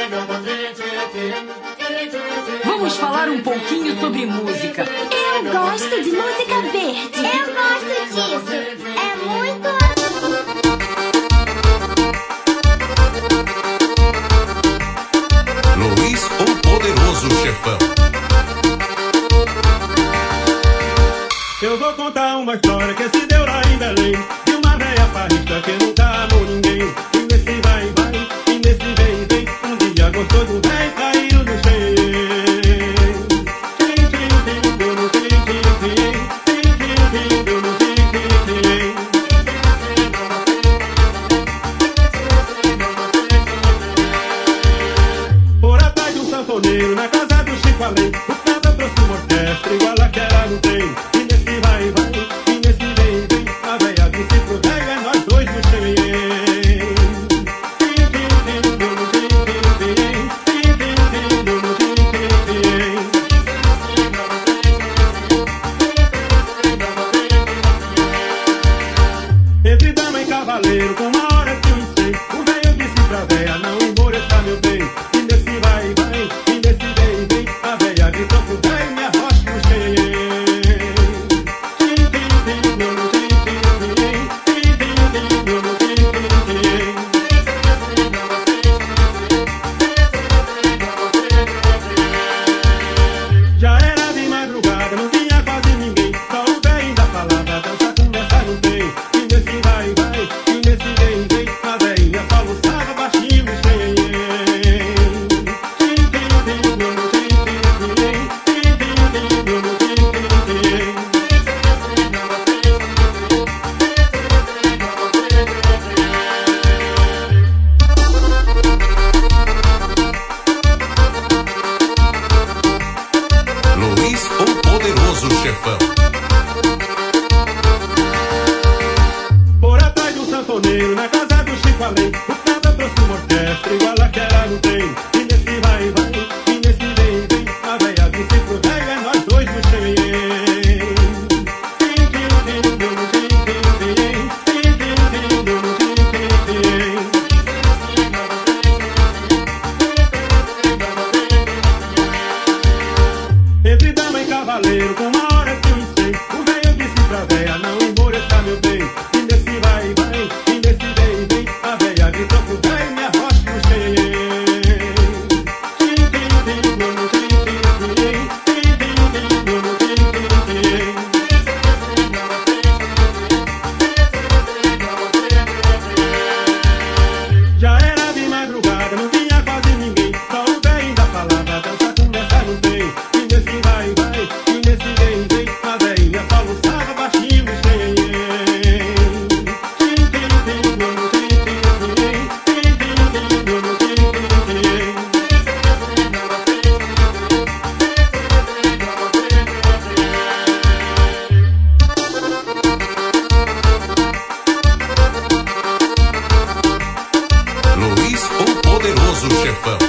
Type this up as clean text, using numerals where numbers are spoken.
Vamos falar um pouquinho sobre música. Eu gosto de música verde. Eu gosto disso. É muito... Luiz, o poderoso chefão. Eu vou contar uma história que se deu lá em Belém, de uma velha farrista que nunca amou ninguém. E nesse vai, e nesse vem, um dia gostou de um velho caído no chão. Por atrás de um sanfoneiro, na casa do Chico Além, o cabra trouxe uma orquestra igual aquela não tem. E nesse vai, e nesse vem, a velha disse pro velho, é nós dois no trem. Entre dama e cavaleiro, com uma hora que eu sei, o velho disse pra velha, não esmoreça meu bem. E nesse vai, e nesse vem, a velha gritou pro velho, me arrocha no chão. Já era de madrugada, não tinha quase ninguém, só o velho ainda falava, dança conversa não tem. E nesse vai, e nesse vem, a velhinha só luçava baixinho no chão. Luiz, o poderoso chefão. Por atrás de um sanfoneiro, na casa do Chico Além, o cabra trouxe uma orquestra igual aquela não tem. E nesse vai, e nesse vem, a velha disse pro velho, é nós dois no trem. Entre dama e cavaleiro, com uma hora que eu sei, o velho disse pra velha, não esmoreça meu bem. E nesse vai, e nesse vem, a velha gritou pro velho, me arrocha no chão. Já era de madrugada, não tinha quase ninguém, só o velho ainda falava, dança conversa não tem. E nesse vai, e nesse vem, a velhinha só luçava baixinho no chão. Luiz, o poderoso chefão.